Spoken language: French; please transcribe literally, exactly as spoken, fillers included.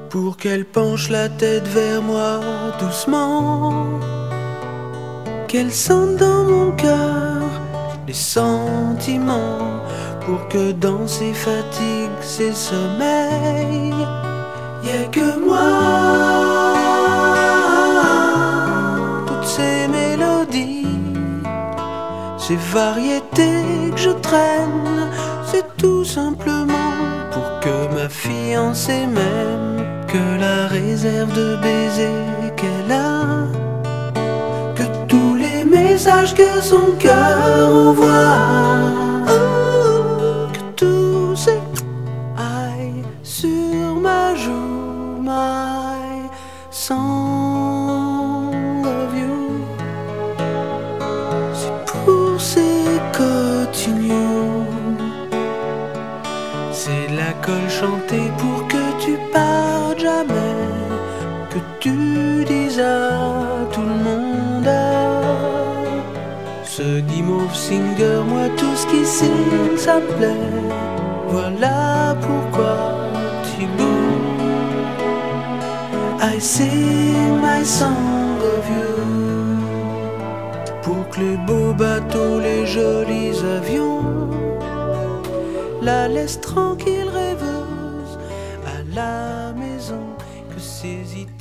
pour qu'elle penche la tête vers moi doucement, qu'elle sente dans mon cœur les sentiments, pour que dans ses fatigues, ses sommeils, y'a que moi. Toutes ces mélodies, ces variétés que je traîne, c'est tout simplement pour que ma fiancée m'aime, que la réserve de baisers qu'elle a, que tous les messages que son cœur envoie, que tout ces aille sur ma joue, my song of you. C'est pour ces continue, c'est la colle chantée pour que tu partes jamais, que tu dises à tout le monde, ce guimauve singer, moi tout ce qui signe ça me plaît. Voilà pourquoi tu bouges, I sing my song of you, pour que les beaux bateaux, les jolis avions la laissent tranquille rêveuse à la maison, que ces